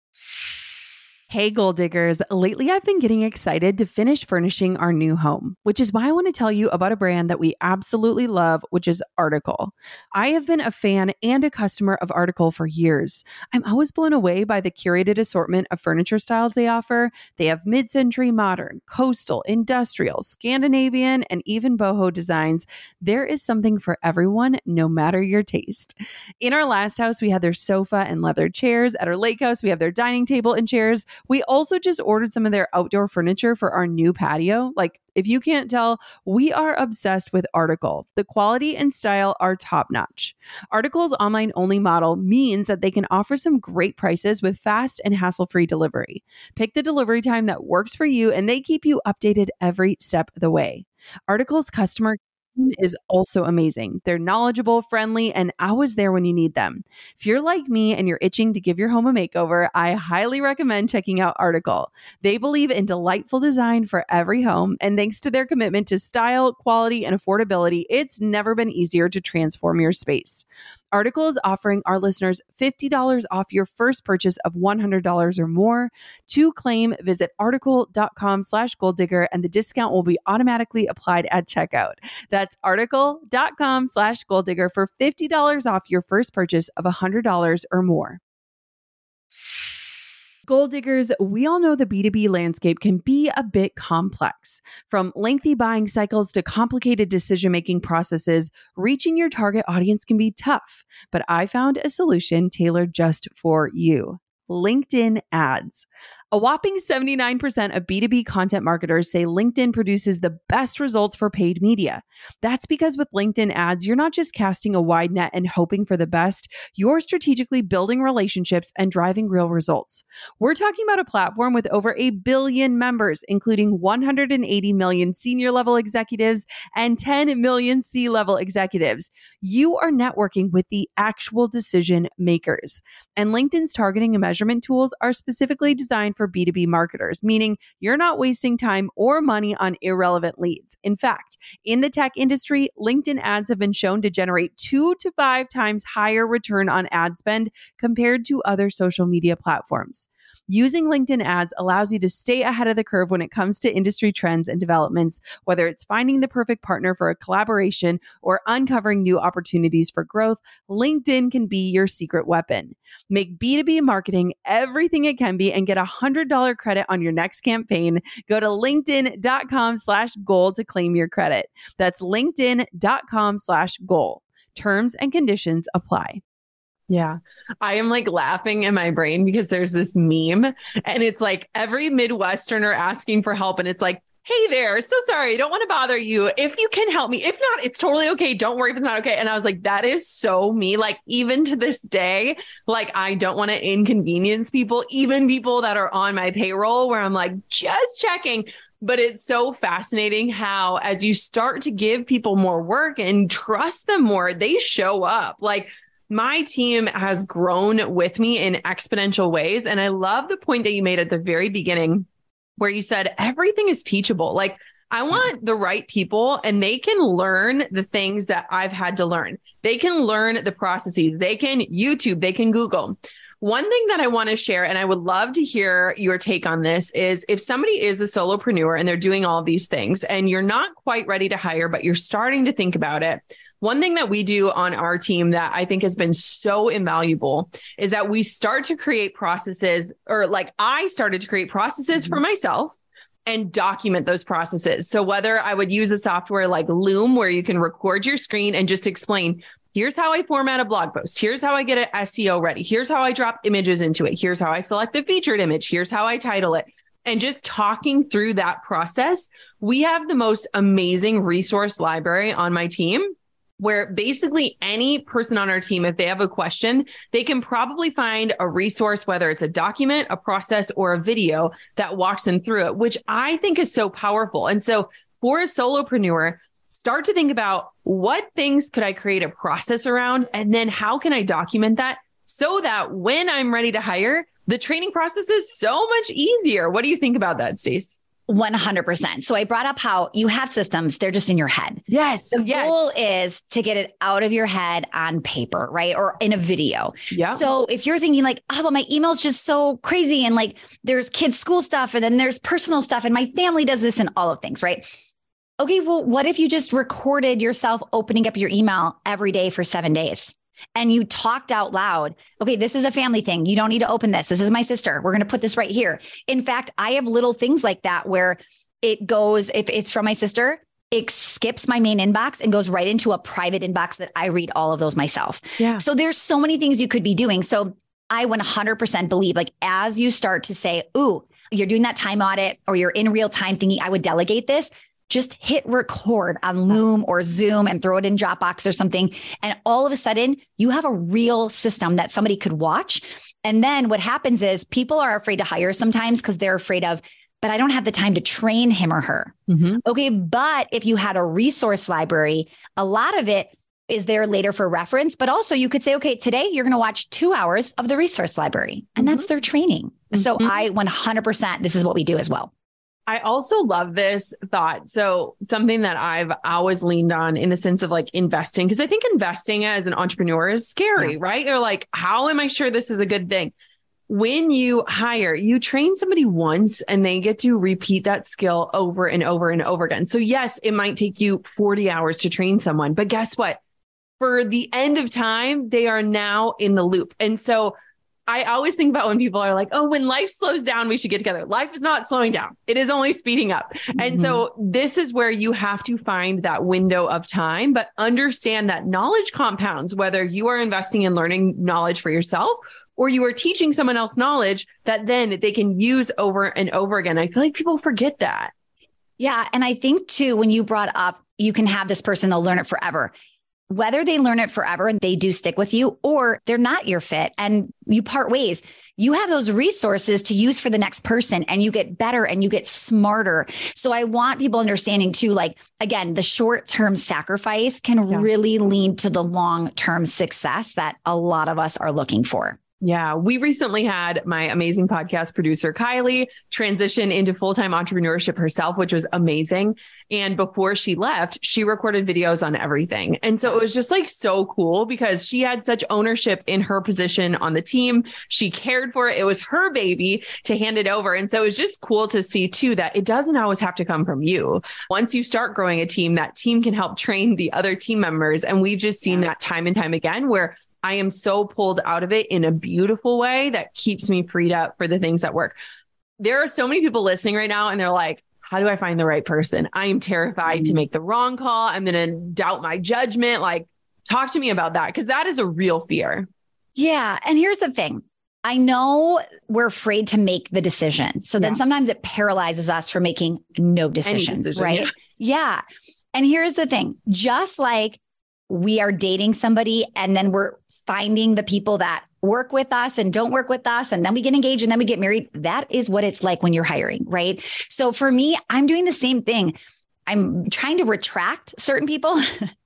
Hey, Goal Diggers. Lately, I've been getting excited to finish furnishing our new home, which is why I want to tell you about a brand that we absolutely love, which is Article. I have been a fan and a customer of Article for years. I'm always blown away by the curated assortment of furniture styles they offer. They have mid-century modern, coastal, industrial, Scandinavian, and even boho designs. There is something for everyone, no matter your taste. In our last house, we had their sofa and leather chairs. At our lake house, we have their dining table and chairs. We also just ordered some of their outdoor furniture for our new patio. Like, if you can't tell, we are obsessed with Article. The quality and style are top notch. Article's online only model means that they can offer some great prices with fast and hassle-free delivery. Pick the delivery time that works for you, and they keep you updated every step of the way. Article's customer is also amazing. They're knowledgeable, friendly, and always there when you need them. If you're like me and you're itching to give your home a makeover, I highly recommend checking out Article. They believe in delightful design for every home, and thanks to their commitment to style, quality, and affordability, it's never been easier to transform your space. Article is offering our listeners fifty dollars off your first purchase of one hundred dollars or more. To claim, visit article.com slash goal digger, and the discount will be automatically applied at checkout. That's article.com slash goal digger for fifty dollars off your first purchase of one hundred dollars or more. Goal Diggers, we all know the B two B landscape can be a bit complex. From lengthy buying cycles to complicated decision-making processes, reaching your target audience can be tough. But I found a solution tailored just for you: LinkedIn ads. A whopping seventy-nine percent of B two B content marketers say LinkedIn produces the best results for paid media. That's because with LinkedIn ads, you're not just casting a wide net and hoping for the best, you're strategically building relationships and driving real results. We're talking about a platform with over a billion members, including one hundred eighty million senior level executives and ten million C-level executives. You are networking with the actual decision makers. And LinkedIn's targeting and measurement tools are specifically designed for B two B marketers, meaning you're not wasting time or money on irrelevant leads. In fact, in the tech industry, LinkedIn ads have been shown to generate two to five times higher return on ad spend compared to other social media platforms. Using LinkedIn ads allows you to stay ahead of the curve when it comes to industry trends and developments, whether it's finding the perfect partner for a collaboration or uncovering new opportunities for growth. LinkedIn can be your secret weapon. Make B two B marketing everything it can be and get a one hundred dollars credit on your next campaign. Go to linkedin.com slash goal to claim your credit. That's linkedin.com slash goal. Terms and conditions apply. Yeah. I am like laughing in my brain because there's this meme and it's like every Midwesterner asking for help. And it's like, hey there, so sorry, don't want to bother you. If you can help me, if not, it's totally okay. Don't worry if it's not okay. And I was like, that is so me. Like even to this day, like I don't want to inconvenience people, even people that are on my payroll where I'm like, just checking. But it's so fascinating how as you start to give people more work and trust them more, they show up. Like my team has grown with me in exponential ways. And I love the point that you made at the very beginning where you said everything is teachable. Like I want the right people and they can learn the things that I've had to learn. They can learn the processes. They can YouTube, they can Google. One thing that I want to share, and I would love to hear your take on this, is if somebody is a solopreneur and they're doing all these things and you're not quite ready to hire, but you're starting to think about it. One thing that we do on our team that I think has been so invaluable is that we start to create processes, or like I started to create processes mm-hmm. for myself and document those processes. So whether I would use a software like Loom, where you can record your screen and just explain, here's how I format a blog post. Here's how I get it S E O ready. Here's how I drop images into it. Here's how I select the featured image. Here's how I title it. And just talking through that process, we have the most amazing resource library on my team, where basically any person on our team, if they have a question, they can probably find a resource, whether it's a document, a process, or a video that walks them through it, which I think is so powerful. And so for a solopreneur, start to think about what things could I create a process around, and then how can I document that so that when I'm ready to hire, the training process is so much easier. What do you think about that, Stace? one hundred percent. So I brought up how you have systems, they're just in your head. Yes. The yes. goal is to get it out of your head on paper, right? Or in a video. Yeah. So if you're thinking like, oh, well, my email's just so crazy and like there's kids' school stuff and then there's personal stuff and my family does this and all of things, right? Okay, well, what if you just recorded yourself opening up your email every day for seven days? And you talked out loud, okay, this is a family thing. You don't need to open this. This is my sister. We're going to put this right here. In fact, I have little things like that where it goes, if it's from my sister, it skips my main inbox and goes right into a private inbox that I read all of those myself. Yeah. So there's so many things you could be doing. So I one hundred percent believe like as you start to say, ooh, you're doing that time audit or you're in real time thinking I would delegate this, just hit record on Loom or Zoom and throw it in Dropbox or something. And all of a sudden you have a real system that somebody could watch. And then what happens is people are afraid to hire sometimes because they're afraid of, but I don't have the time to train him or her. Mm-hmm. Okay. But if you had a resource library, a lot of it is there later for reference, but also you could say, okay, today you're going to watch two hours of the resource library and mm-hmm. that's their training. Mm-hmm. So I one hundred percent, this is what we do as well. I also love this thought. So something that I've always leaned on in the sense of like investing, because I think investing as an entrepreneur is scary, yeah. right? You're like, how am I sure this is a good thing? When you hire, you train somebody once and they get to repeat that skill over and over and over again. So yes, it might take you forty hours to train someone, but guess what? For the end of time, they are now in the loop. And so I always think about when people are like, oh, when life slows down, we should get together. Life is not slowing down. It is only speeding up. Mm-hmm. And so this is where you have to find that window of time, but understand that knowledge compounds, whether you are investing in learning knowledge for yourself or you are teaching someone else knowledge that then they can use over and over again. I feel like people forget that. Yeah. And I think too, when you brought up, you can have this person, they'll learn it forever. Whether they learn it forever and they do stick with you or they're not your fit and you part ways, you have those resources to use for the next person and you get better and you get smarter. So I want people understanding too, like, again, the short-term sacrifice can yeah. really lead to the long-term success that a lot of us are looking for. Yeah. We recently had my amazing podcast producer, Kylie, transition into full-time entrepreneurship herself, which was amazing. And before she left, she recorded videos on everything. And so it was just like so cool because she had such ownership in her position on the team. She cared for it. It was her baby to hand it over. And so it was just cool to see too, that it doesn't always have to come from you. Once you start growing a team, that team can help train the other team members. And we've just seen yeah. that time and time again, where I am so pulled out of it in a beautiful way that keeps me freed up for the things that work. There are so many people listening right now and they're like, how do I find the right person? I am terrified mm-hmm. to make the wrong call. I'm going to doubt my judgment. Like, talk to me about that, because that is a real fear. Yeah. And here's the thing. I know we're afraid to make the decision. So then yeah. sometimes it paralyzes us from making no decision, decision right? Yeah. yeah. And here's the thing, just like we are dating somebody and then we're finding the people that work with us and don't work with us, and then we get engaged and then we get married. That is what it's like when you're hiring, right? So for me, I'm doing the same thing. I'm trying to retract certain people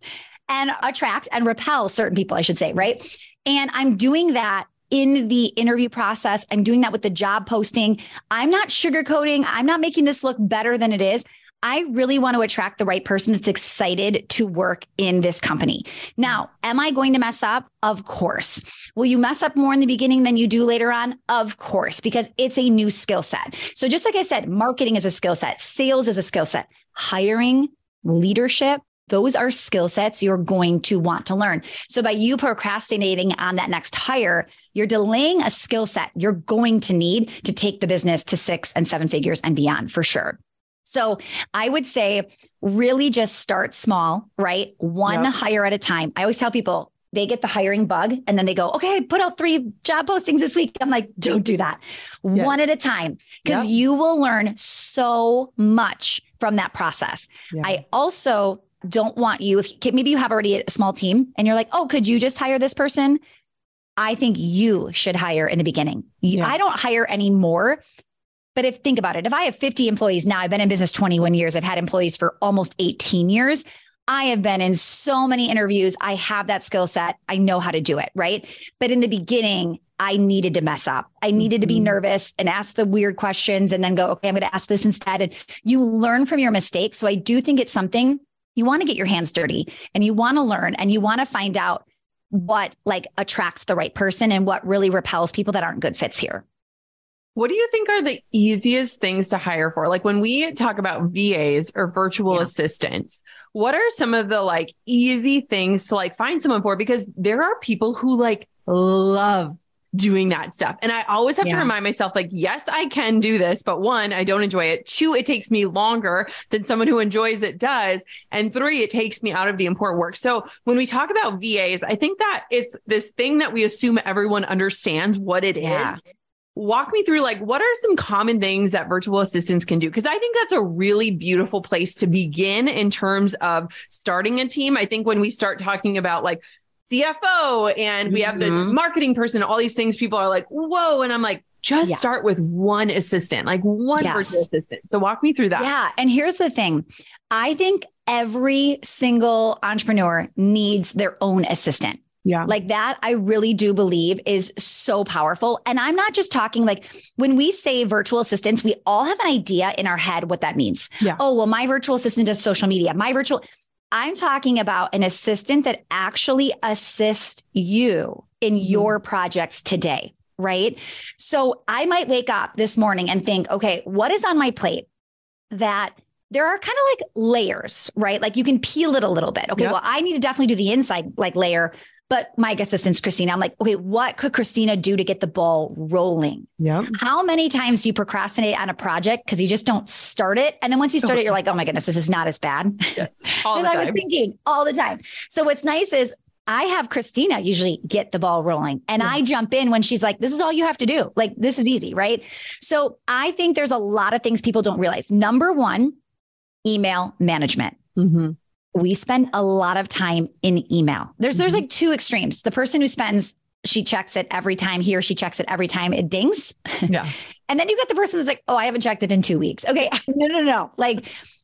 and attract and repel certain people, I should say, right? And I'm doing that in the interview process. I'm doing that with the job posting. I'm not sugarcoating. I'm not making this look better than it is. I really want to attract the right person that's excited to work in this company. Now, am I going to mess up? Of course. Will you mess up more in the beginning than you do later on? Of course, because it's a new skill set. So just like I said, marketing is a skill set. Sales is a skill set. Hiring, leadership, those are skill sets you're going to want to learn. So by you procrastinating on that next hire, you're delaying a skill set you're going to need to take the business to six and seven figures and beyond for sure. So I would say really just start small, right? One yep. hire at a time. I always tell people they get the hiring bug and then they go, okay, put out three job postings this week. I'm like, don't do that. Yep. One at a time, because yep. you will learn so much from that process. Yep. I also don't want you, if maybe you have already a small team and you're like, oh, could you just hire this person? I think you should hire in the beginning. Yep. I don't hire anymore. But if think about it, if I have fifty employees now, I've been in business twenty-one years. I've had employees for almost eighteen years. I have been in so many interviews. I have that skill set. I know how to do it. Right. But in the beginning, I needed to mess up. I needed mm-hmm. to be nervous and ask the weird questions and then go, okay, I'm going to ask this instead. And you learn from your mistakes. So I do think it's something you want to get your hands dirty and you want to learn and you want to find out what like attracts the right person and what really repels people that aren't good fits here. What do you think are the easiest things to hire for? Like when we talk about V As or virtual yeah. assistants, what are some of the like easy things to like find someone for? Because there are people who like love doing that stuff. And I always have yeah. to remind myself, like, yes, I can do this, but one, I don't enjoy it. Two, it takes me longer than someone who enjoys it does. And three, it takes me out of the important work. So when we talk about V As, I think that it's this thing that we assume everyone understands what it yeah. is. Walk me through, like, what are some common things that virtual assistants can do? Because I think that's a really beautiful place to begin in terms of starting a team. I think when we start talking about like C F O and we mm-hmm. have the marketing person, all these things, people are like, whoa. And I'm like, just yeah. start with one assistant, like one yes. virtual assistant. So walk me through that. Yeah. And here's the thing. I think every single entrepreneur needs their own assistant. Yeah. Like that, I really do believe is so powerful. And I'm not just talking like when we say virtual assistants, we all have an idea in our head what that means. Yeah. Oh, well, my virtual assistant does social media. My virtual, I'm talking about an assistant that actually assists you in mm-hmm. your projects today, right? So I might wake up this morning and think, okay, what is on my plate that there are kind of like layers, right? Like you can peel it a little bit. Okay, yep. well, I need to definitely do the inside like layer. But my assistant's Christina. I'm like, okay, what could Christina do to get the ball rolling? Yeah. How many times do you procrastinate on a project because you just don't start it? And then once you start it, you're like, oh my goodness, this is not as bad. Yes, all the time. I was thinking all the time. So what's nice is I have Christina usually get the ball rolling and yeah. I jump in when she's like, this is all you have to do. Like, this is easy, right? So I think there's a lot of things people don't realize. Number one, email management. Mm-hmm. We spend a lot of time in email. There's, mm-hmm. there's like two extremes. The person who spends, she checks it every time, he or she checks it every time it dings. Yeah. And then you get the person that's like, oh, I haven't checked it in two weeks. Okay. No, no, no. Like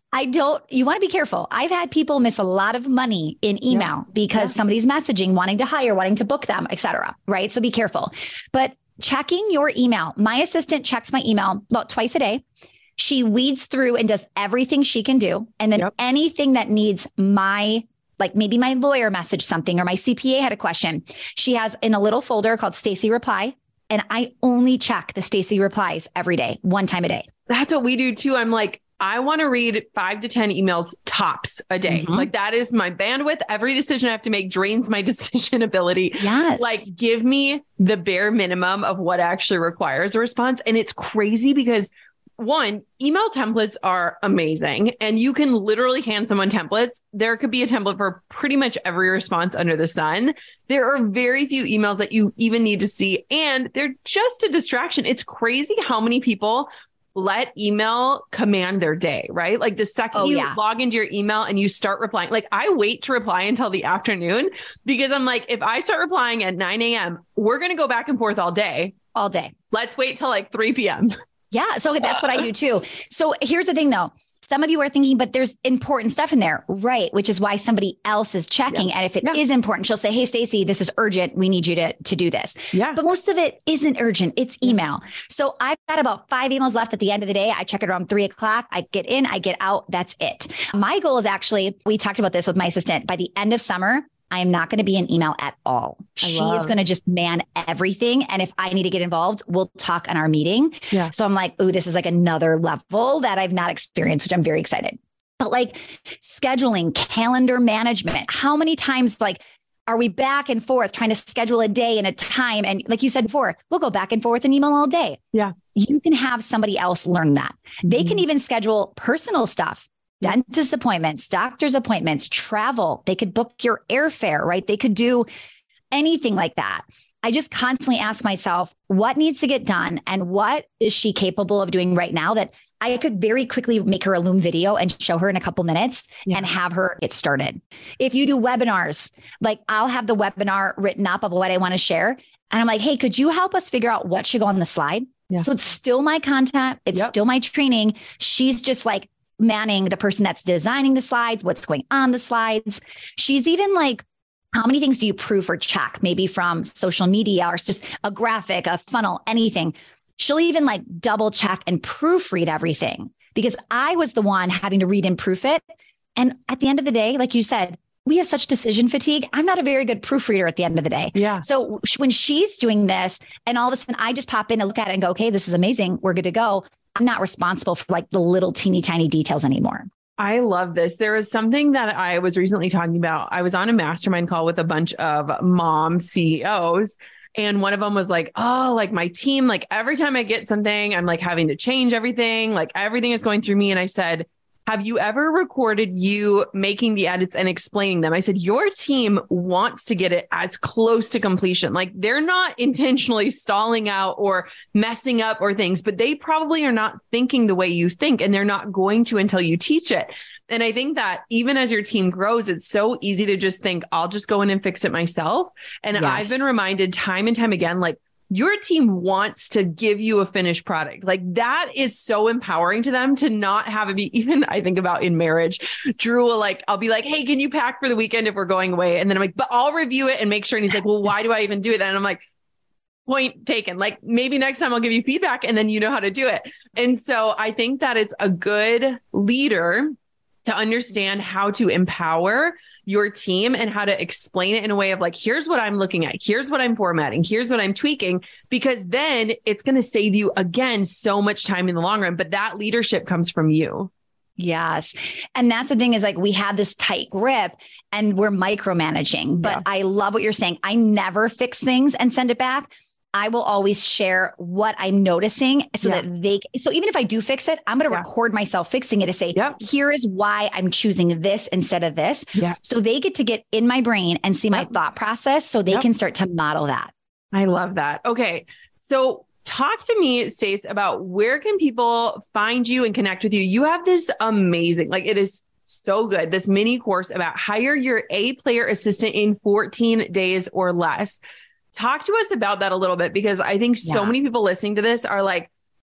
I don't, you want to be careful. I've had people miss a lot of money in email yeah. because yeah. somebody's messaging, wanting to hire, wanting to book them, et cetera. Right. So be careful, but checking your email. My assistant checks my email about twice a day. She weeds through and does everything she can do. And then yep. anything that needs my, like maybe my lawyer messaged something or my C P A had a question, she has in a little folder called Stacy Reply. And I only check the Stacy replies every day, one time a day. That's what we do too. I'm like, I want to read five to ten emails tops a day. Mm-hmm. Like that is my bandwidth. Every decision I have to make drains my decision ability. Yes. Like give me the bare minimum of what actually requires a response. And it's crazy because one, email templates are amazing and you can literally hand someone templates. There could be a template for pretty much every response under the sun. There are very few emails that you even need to see, and they're just a distraction. It's crazy how many people let email command their day, right? Like the second oh, you yeah. log into your email and you start replying, like I wait to reply until the afternoon because I'm like, if I start replying at nine a.m., we're going to go back and forth all day. All day. Let's wait till like three p.m. Yeah. So that's what I do too. So here's the thing though. Some of you are thinking, but there's important stuff in there, right? Which is why somebody else is checking. Yeah. And if it yeah. is important, she'll say, hey, Stacy, this is urgent. We need you to, to do this. Yeah. But most of it isn't urgent. It's email. So I've got about five emails left at the end of the day. I check it around three o'clock. I get in, I get out. That's it. My goal is actually, we talked about this with my assistant, by the end of summer, I am not going to be in email at all. She is going to just man everything. And if I need to get involved, we'll talk on our meeting. Yeah. So I'm like, oh, this is like another level that I've not experienced, which I'm very excited. But like scheduling, calendar management, how many times like are we back and forth trying to schedule a day and a time? And like you said before, we'll go back and forth and email all day. Yeah. You can have somebody else learn that. They mm-hmm. can even schedule personal stuff. Dentist appointments, doctor's appointments, travel. They could book your airfare, right? They could do anything like that. I just constantly ask myself, what needs to get done? And what is she capable of doing right now that I could very quickly make her a Loom video and show her in a couple minutes yeah. and have her get started. If you do webinars, like I'll have the webinar written up of what I want to share. And I'm like, hey, could you help us figure out what should go on the slide? Yeah. So it's still my content. It's yep. still my training. She's just like, manning the person that's designing the slides, what's going on the slides. She's even like, how many things do you proof or check? Maybe from social media or just a graphic, a funnel, anything. She'll even like double check and proofread everything because I was the one having to read and proof it. And at the end of the day, like you said, we have such decision fatigue. I'm not a very good proofreader at the end of the day. Yeah. So when she's doing this and all of a sudden I just pop in and look at it and go, okay, this is amazing. We're good to go. I'm not responsible for like the little teeny tiny details anymore. I love this. There was something that I was recently talking about. I was on a mastermind call with a bunch of mom C E Os. And one of them was like, oh, like my team, like every time I get something, I'm like having to change everything. Like everything is going through me. And I said, have you ever recorded you making the edits and explaining them? I said, your team wants to get it as close to completion. Like they're not intentionally stalling out or messing up or things, but they probably are not thinking the way you think, and they're not going to until you teach it. And I think that even as your team grows, it's so easy to just think, I'll just go in and fix it myself. And yes. I've been reminded time and time again, like, your team wants to give you a finished product. Like that is so empowering to them to not have it be, even I think about in marriage, Drew will like, I'll be like, hey, can you pack for the weekend if we're going away? And then I'm like, but I'll review it and make sure. And he's like, well, why do I even do it? And I'm like, point taken. Like maybe next time I'll give you feedback and then you know how to do it. And so I think that it's a good leader to understand how to empower your team and how to explain it in a way of like, here's what I'm looking at. Here's what I'm formatting. Here's what I'm tweaking, because then it's going to save you again, so much time in the long run. But that leadership comes from you. Yes. And that's the thing is like, we have this tight grip and we're micromanaging, but yeah. I love what you're saying. I never fix things and send it back. I will always share what I'm noticing so yeah. that they, so even if I do fix it, I'm going to yeah. record myself fixing it to say, yep. here is why I'm choosing this instead of this. Yeah. So they get to get in my brain and see yep. my thought process so they yep. can start to model that. I love that. Okay. So talk to me, Stace, about where can people find you and connect with you? You have this amazing, like it is so good, this mini course about hire your A player assistant in fourteen days or less. Talk to us about that a little bit, because I think so yeah. many people listening to this are like,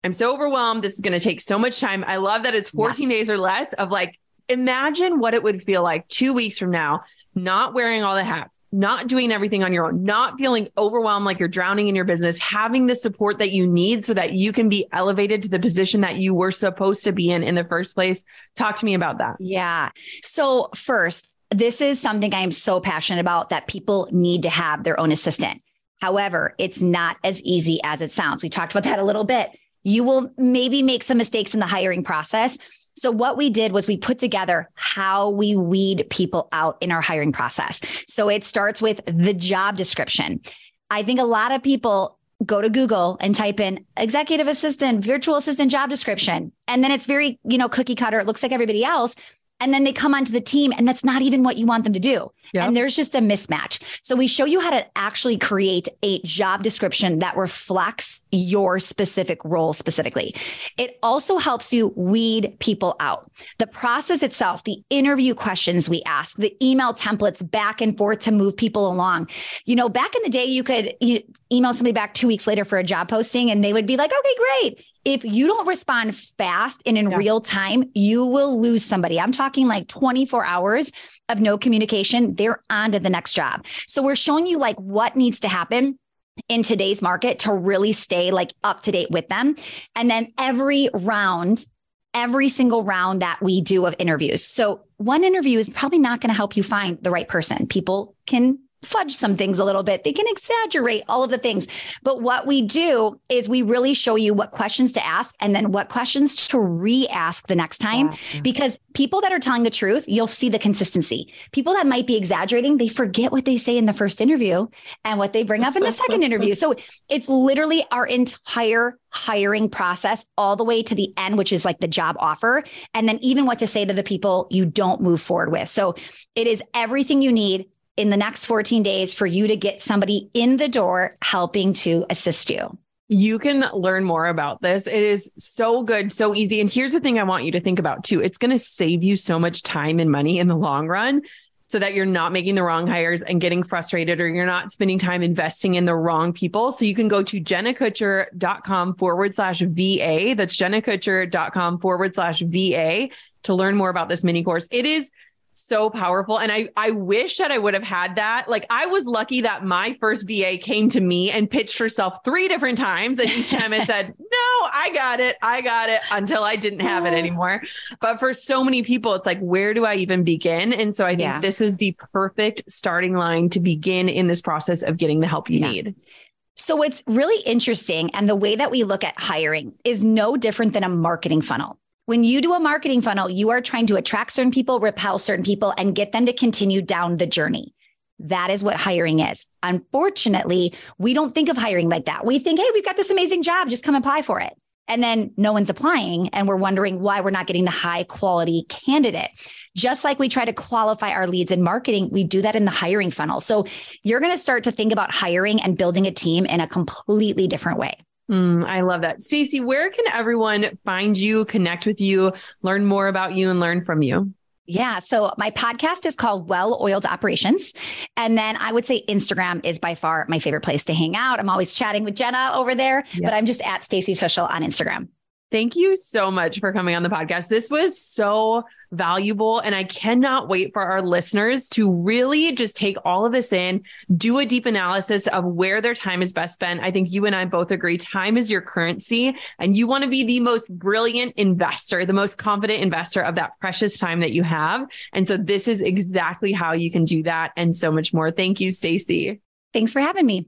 I'm so overwhelmed. This is going to take so much time. I love that it's fourteen yes. days or less of like, imagine what it would feel like two weeks from now, not wearing all the hats, not doing everything on your own, not feeling overwhelmed like you're drowning in your business, having the support that you need so that you can be elevated to the position that you were supposed to be in in the first place. Talk to me about that. Yeah. So first, this is something I'm so passionate about, that people need to have their own assistant. However, it's not as easy as it sounds. We talked about that a little bit. You will maybe make some mistakes in the hiring process. So what we did was we put together how we weed people out in our hiring process. So it starts with the job description. I think a lot of people go to Google and type in executive assistant, virtual assistant job description. And then it's very, you know, cookie cutter. It looks like everybody else. And then they come onto the team and that's not even what you want them to do. Yep. And there's just a mismatch. So we show you how to actually create a job description that reflects your specific role specifically. It also helps you weed people out. The process itself, the interview questions we ask, the email templates back and forth to move people along. You know, back in the day, you could email somebody back two weeks later for a job posting and they would be like, okay, great. If you don't respond fast and in yeah. real time, you will lose somebody. I'm talking like twenty-four hours of no communication. They're on to the next job. So we're showing you like what needs to happen in today's market to really stay like up to date with them. And then every round, every single round that we do of interviews. So one interview is probably not going to help you find the right person. People can fudge some things a little bit. They can exaggerate all of the things. But what we do is we really show you what questions to ask and then what questions to re-ask the next time. Yeah. Because people that are telling the truth, you'll see the consistency. People that might be exaggerating, they forget what they say in the first interview and what they bring up in the second interview. So it's literally our entire hiring process all the way to the end, which is like the job offer. And then even what to say to the people you don't move forward with. So it is everything you need in the next fourteen days for you to get somebody in the door helping to assist you. You can learn more about this. It is so good, so easy. And here's the thing I want you to think about too. It's going to save you so much time and money in the long run so that you're not making the wrong hires and getting frustrated, or you're not spending time investing in the wrong people. So you can go to jennakutcher.com forward slash VA. That's jennakutcher.com forward slash VA to learn more about this mini course. It is so powerful. And I, I wish that I would have had that. Like I was lucky that my first V A came to me and pitched herself three different times. And each time it said, no, I got it. I got it until I didn't have it anymore. But for so many people, it's like, where do I even begin? And so I think yeah. this is the perfect starting line to begin in this process of getting the help you yeah. need. So it's really interesting. And the way that we look at hiring is no different than a marketing funnel. When you do a marketing funnel, you are trying to attract certain people, repel certain people, and get them to continue down the journey. That is what hiring is. Unfortunately, we don't think of hiring like that. We think, hey, we've got this amazing job, just come apply for it. And then no one's applying, and we're wondering why we're not getting the high quality candidate. Just like we try to qualify our leads in marketing, we do that in the hiring funnel. So you're going to start to think about hiring and building a team in a completely different way. Mm, I love that. Stacey, where can everyone find you, connect with you, learn more about you, and learn from you? Yeah. So my podcast is called Well-Oiled Operations. And then I would say Instagram is by far my favorite place to hang out. I'm always chatting with Jenna over there, yep. but I'm just at Stacey Tuschl on Instagram. Thank you so much for coming on the podcast. This was so valuable, and I cannot wait for our listeners to really just take all of this in, do a deep analysis of where their time is best spent. I think you and I both agree time is your currency, and you want to be the most brilliant investor, the most confident investor of that precious time that you have. And so this is exactly how you can do that and so much more. Thank you, Stacey. Thanks for having me.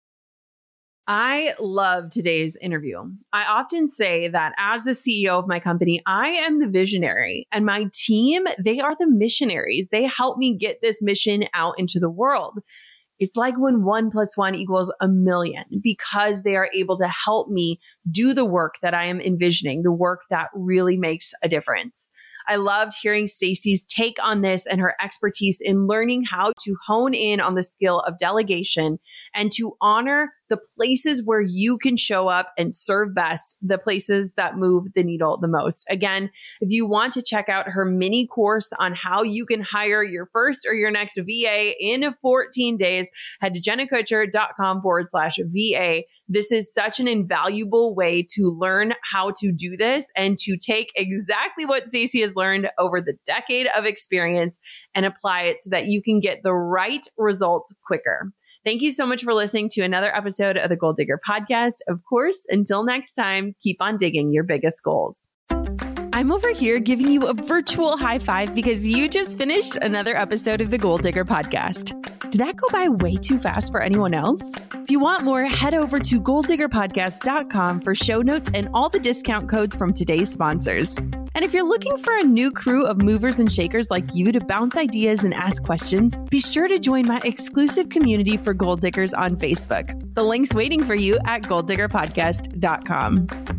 I love today's interview. I often say that as the C E O of my company, I am the visionary, and my team, they are the missionaries. They help me get this mission out into the world. It's like when one plus one equals a million, because they are able to help me do the work that I am envisioning, the work that really makes a difference. I loved hearing Stacey's take on this and her expertise in learning how to hone in on the skill of delegation and to honor the the places where you can show up and serve best, the places that move the needle the most. Again, if you want to check out her mini course on how you can hire your first or your next V A in fourteen days, head to jennakutcher.com forward slash VA. This is such an invaluable way to learn how to do this and to take exactly what Stacey has learned over the decade of experience and apply it so that you can get the right results quicker. Thank you so much for listening to another episode of the Goal Digger Podcast. Of course, until next time, keep on digging your biggest goals. I'm over here giving you a virtual high five because you just finished another episode of the Goal Digger Podcast. Did that go by way too fast for anyone else? If you want more, head over to goal digger podcast dot com for show notes and all the discount codes from today's sponsors. And if you're looking for a new crew of movers and shakers like you to bounce ideas and ask questions, be sure to join my exclusive community for Goal Diggers on Facebook. The link's waiting for you at goal digger podcast dot com.